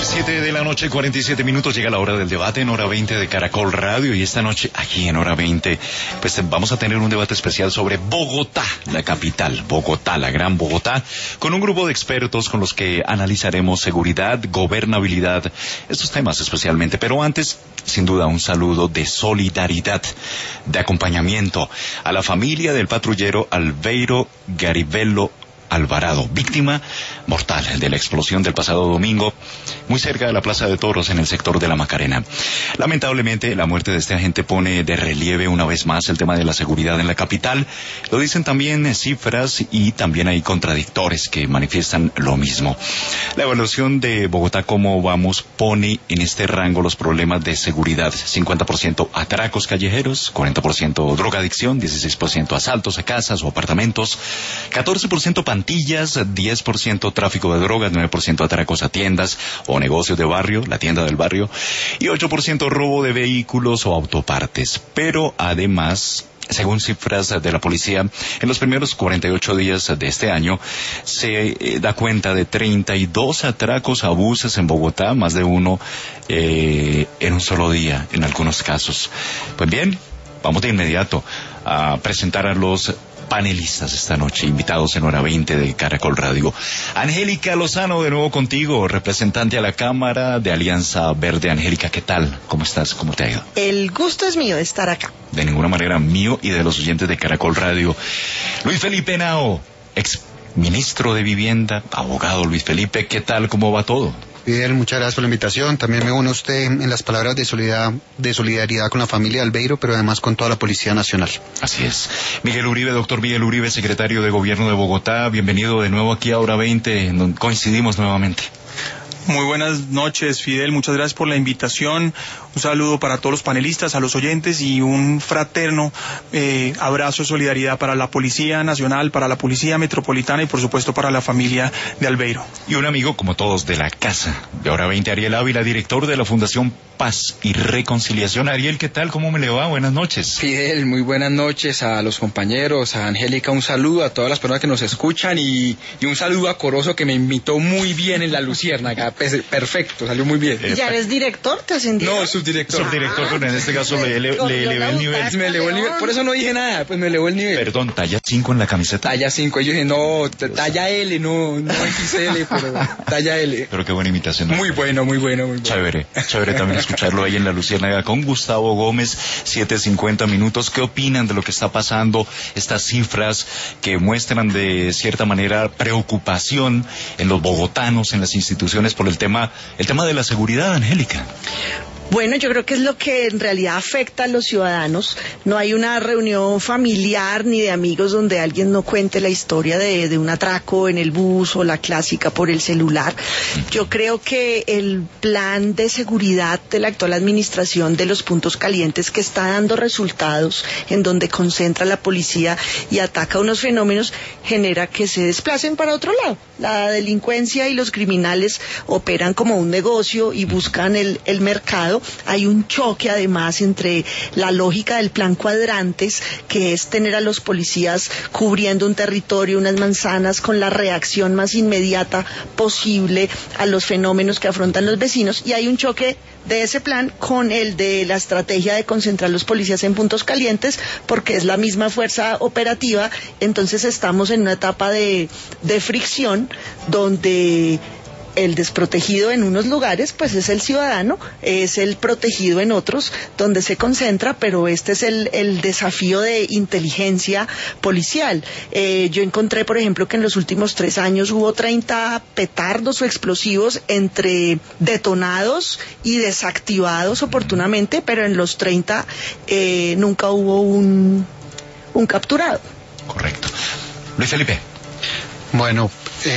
7 de la noche, 47 minutos, llega la hora del debate en Hora 20 de Caracol Radio, y esta noche, aquí en Hora 20, pues vamos a tener un debate especial sobre Bogotá, la capital, Bogotá, la gran Bogotá, con un grupo de expertos con los que analizaremos seguridad, gobernabilidad, estos temas especialmente. Pero antes, sin duda, un saludo de solidaridad, de acompañamiento a la familia del patrullero Albeiro Garibello Alvarado, víctima mortal de la explosión del pasado domingo, muy cerca de la Plaza de Toros en el sector de la Macarena. Lamentablemente, la muerte de este agente pone de relieve una vez más el tema de la seguridad en la capital. Lo dicen también cifras, y también hay contradictores que manifiestan lo mismo. La evaluación de Bogotá, ¿cómo vamos?, pone en este rango los problemas de seguridad: 50% atracos callejeros, 40% drogadicción, 16% asaltos a casas o apartamentos, 14% pantillas, 10% tráfico de drogas, 9% atracos a tiendas o negocios de barrio, la tienda del barrio, y 8% robo de vehículos o autopartes. Pero además, según cifras de la policía, en los primeros 48 días de este año se da cuenta de 32 atracos a buses en Bogotá, más de uno en un solo día en algunos casos. Pues bien, vamos de inmediato a presentar a los panelistas esta noche, invitados en Hora 20 de Caracol Radio. Angélica Lozano, de nuevo contigo, representante a la Cámara de Alianza Verde. Angélica, ¿qué tal? ¿Cómo estás? ¿Cómo te ha ido? El gusto es mío de estar acá. De ninguna manera mío y de los oyentes de Caracol Radio. Luis Felipe Henao, ex ministro de Vivienda, abogado. Luis Felipe, ¿qué tal? ¿Cómo va todo? Bien, muchas gracias por la invitación. También me uno a usted en las palabras de solidaridad con la familia de Albeiro, pero además con toda la Policía Nacional. Así es. Miguel Uribe, doctor Miguel Uribe, secretario de Gobierno de Bogotá, bienvenido de nuevo aquí a Hora 20, en donde coincidimos nuevamente. Muy buenas noches, Fidel, muchas gracias por la invitación. Un saludo para todos los panelistas, a los oyentes, y un fraterno abrazo de solidaridad para la Policía Nacional, para la Policía Metropolitana y por supuesto para la familia de Albeiro. Y un amigo, como todos, de la casa de Hora 20, Ariel Ávila, director de la Fundación Paz y Reconciliación. Ariel, ¿qué tal? ¿Cómo me le va? Buenas noches. Fidel, muy buenas noches a los compañeros, a Angélica, un saludo a todas las personas que nos escuchan, y un saludo a Corozo, que me invitó muy bien en la Luciérnaga. Perfecto, salió muy bien. ¿Ya eres director? ¿Te ascendieron? No, subdirector. Subdirector, pero en este caso le elevé el nivel. Me elevó el nivel, por eso no dije nada, pues me elevó el nivel. Perdón, ¿talla 5 en la camiseta? Talla 5, yo dije, no, talla L, no XL, pero talla L. Pero qué buena imitación. Muy bueno. Chévere también escucharlo ahí en la Luciérnaga con Gustavo Gómez, 7:50 minutos. ¿Qué opinan de lo que está pasando? Estas cifras que muestran de cierta manera preocupación en los bogotanos, en las instituciones, por el tema de la seguridad, Angélica. Bueno, yo creo que es lo que en realidad afecta a los ciudadanos. No hay una reunión familiar ni de amigos donde alguien no cuente la historia de un atraco en el bus o la clásica por el celular. Yo creo que el plan de seguridad de la actual administración de los puntos calientes, que está dando resultados en donde concentra la policía y ataca unos fenómenos, genera que se desplacen para otro lado. La delincuencia y los criminales operan como un negocio y buscan el mercado. Hay un choque además entre la lógica del plan cuadrantes, que es tener a los policías cubriendo un territorio, unas manzanas, con la reacción más inmediata posible a los fenómenos que afrontan los vecinos, y hay un choque de ese plan con el de la estrategia de concentrar los policías en puntos calientes, porque es la misma fuerza operativa. Entonces estamos en una etapa de fricción donde el desprotegido en unos lugares pues es el ciudadano, es el protegido en otros donde se concentra, pero este es el desafío de inteligencia policial. Yo encontré, por ejemplo, que en los últimos 3 años hubo 30 petardos o explosivos entre detonados y desactivados oportunamente, pero en los 30 nunca hubo un capturado. Correcto. Luis Felipe. Bueno,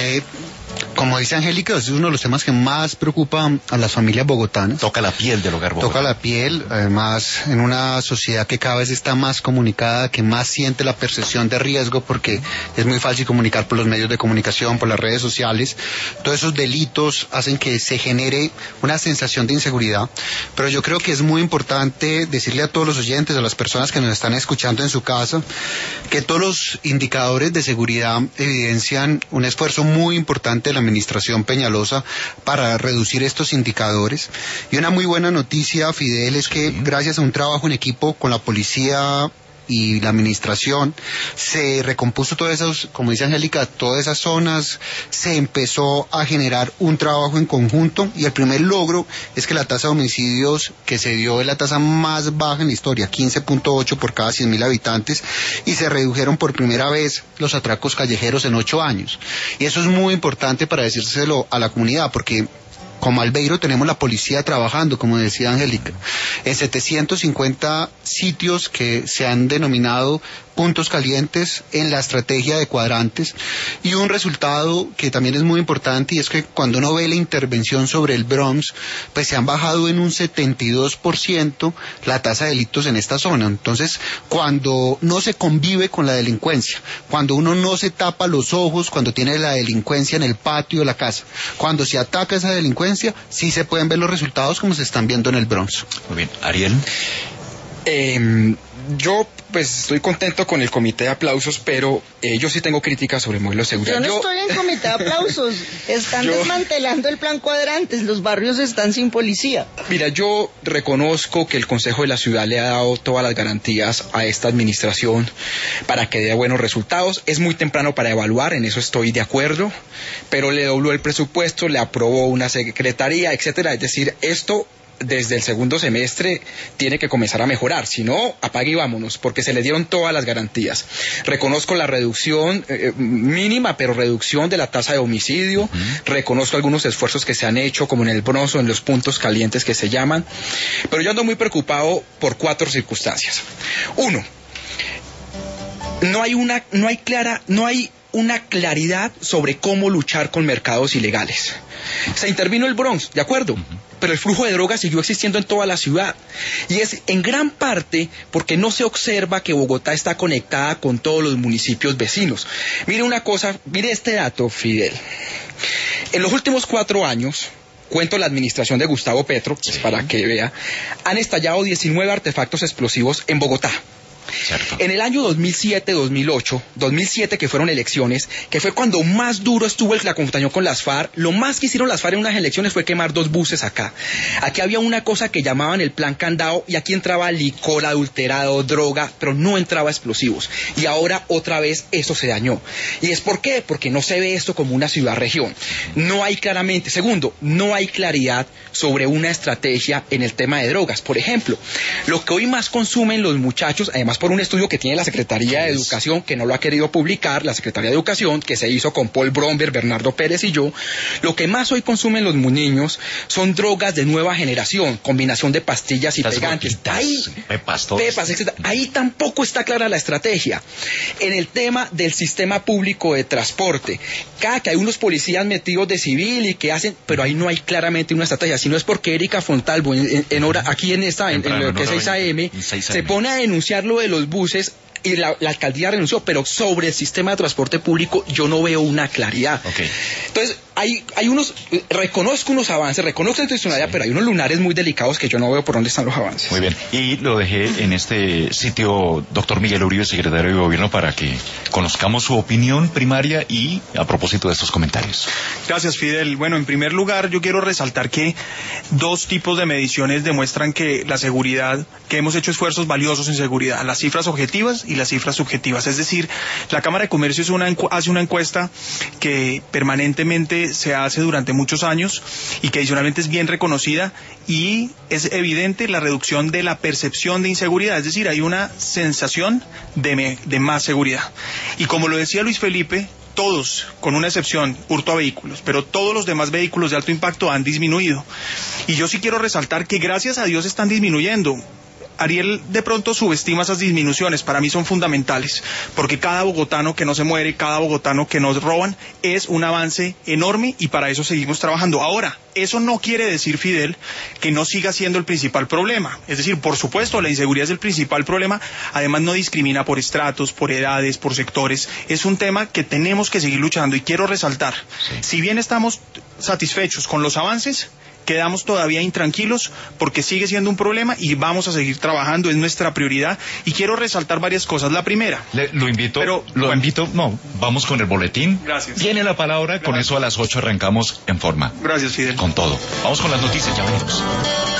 como dice Angélica, ese es uno de los temas que más preocupa a las familias bogotanas. Toca la piel del hogar bogotano. Toca la piel, además, en una sociedad que cada vez está más comunicada, que más siente la percepción de riesgo, porque es muy fácil comunicar por los medios de comunicación, por las redes sociales. Todos esos delitos hacen que se genere una sensación de inseguridad. Pero yo creo que es muy importante decirle a todos los oyentes, a las personas que nos están escuchando en su casa, que todos los indicadores de seguridad evidencian un esfuerzo muy importante de la administración Peñalosa para reducir estos indicadores. Y una muy buena noticia, Fidel, es que gracias a un trabajo en equipo con la policía y la administración, se recompuso todas esas, como dice Angélica, todas esas zonas, se empezó a generar un trabajo en conjunto, y el primer logro es que la tasa de homicidios que se dio es la tasa más baja en la historia, 15.8 por cada 100.000 habitantes, y se redujeron por primera vez los atracos callejeros en 8 años. Y eso es muy importante para decírselo a la comunidad, porque como Albeiro tenemos la policía trabajando, como decía Angélica, en 750 sitios que se han denominado puntos calientes en la estrategia de cuadrantes, y un resultado que también es muy importante, y es que cuando uno ve la intervención sobre el Bronx, pues se han bajado en un 72% la tasa de delitos en esta zona. Entonces, cuando no se convive con la delincuencia, cuando uno no se tapa los ojos, cuando tiene la delincuencia en el patio de la casa, cuando se ataca esa delincuencia, sí se pueden ver los resultados como se están viendo en el Bronx. Muy bien, Ariel. Yo pues estoy contento con el comité de aplausos, pero yo sí tengo críticas sobre el modelo de seguridad. Yo no estoy en comité de aplausos, están desmantelando el plan cuadrantes, los barrios están sin policía. Mira, yo reconozco que el Consejo de la Ciudad le ha dado todas las garantías a esta administración para que dé buenos resultados. Es muy temprano para evaluar, en eso estoy de acuerdo, pero le dobló el presupuesto, le aprobó una secretaría, etcétera. Es decir, esto desde el segundo semestre tiene que comenzar a mejorar, si no, apague y vámonos, porque se le dieron todas las garantías. Reconozco la reducción mínima, pero reducción de la tasa de homicidio, reconozco algunos esfuerzos que se han hecho, como en el Bronx o en los puntos calientes que se llaman, pero yo ando muy preocupado por 4 circunstancias. 1, no hay una claridad sobre cómo luchar con mercados ilegales. Se intervino el Bronx, de acuerdo, pero el flujo de drogas siguió existiendo en toda la ciudad, y es en gran parte porque no se observa que Bogotá está conectada con todos los municipios vecinos. Mire una cosa, mire este dato, Fidel. En los últimos 4 años, cuento la administración de Gustavo Petro, pues, para que vea, han estallado 19 artefactos explosivos en Bogotá. Cierto. En el año 2007 que fueron elecciones, que fue cuando más duro estuvo la confrontación con las FARC, lo más que hicieron las FARC en unas elecciones fue quemar 2 buses acá. Aquí había una cosa que llamaban el plan candado, y aquí entraba licor adulterado, droga, pero no entraba explosivos. Y ahora otra vez eso se dañó. ¿Y es por qué? Porque no se ve esto como una ciudad-región. No hay claramente. Segundo, no hay claridad sobre una estrategia en el tema de drogas. Por ejemplo, lo que hoy más consumen los muchachos, además por un estudio que tiene la Secretaría de Educación, que no lo ha querido publicar, la Secretaría de Educación, que se hizo con Paul Bromberg, Bernardo Pérez y yo, lo que más hoy consumen los niños son drogas de nueva generación, combinación de pastillas y pegantes. Pepas, etc. Ahí tampoco está clara la estrategia. En el tema del sistema público de transporte, cada que hay unos policías metidos de civil y que hacen, pero ahí no hay claramente una estrategia. Si no es porque Erika Fontalvo, aquí en lo que es 6 AM, se pone a denunciar lo de los buses, y la alcaldía renunció, pero sobre el sistema de transporte público yo no veo una claridad. Okay. Entonces, hay unos, reconozco unos avances, reconozco la institucionalidad, pero hay unos lunares muy delicados que yo no veo por dónde están los avances. Muy bien, y lo dejé en este sitio, doctor Miguel Uribe, secretario de Gobierno, para que conozcamos su opinión primaria y a propósito de estos comentarios. Gracias, Fidel. Bueno, en primer lugar, yo quiero resaltar que 2 tipos de mediciones demuestran que la seguridad, que hemos hecho esfuerzos valiosos en seguridad, las cifras objetivas y las cifras subjetivas. Es decir, la Cámara de Comercio hace una encuesta que permanentemente se hace durante muchos años y que adicionalmente es bien reconocida, y es evidente la reducción de la percepción de inseguridad. Es decir, hay una sensación de más seguridad. Y como lo decía Luis Felipe, todos, con una excepción, hurto a vehículos, pero todos los demás vehículos de alto impacto han disminuido. Y yo sí quiero resaltar que gracias a Dios están disminuyendo. Ariel de pronto subestima esas disminuciones, para mí son fundamentales, porque cada bogotano que no se muere, cada bogotano que nos roban, es un avance enorme, y para eso seguimos trabajando. Ahora, eso no quiere decir, Fidel, que no siga siendo el principal problema. Es decir, por supuesto, la inseguridad es el principal problema. Además, no discrimina por estratos, por edades, por sectores. Es un tema que tenemos que seguir luchando. Y quiero resaltar, si bien estamos satisfechos con los avances, quedamos todavía intranquilos porque sigue siendo un problema y vamos a seguir trabajando, es nuestra prioridad. Y quiero resaltar varias cosas. La primera... Vamos con el boletín. Gracias. Tiene la palabra, Gracias. Con eso a las 8 arrancamos en forma. Gracias, Fidel. Con todo. Vamos con las noticias, ya venimos.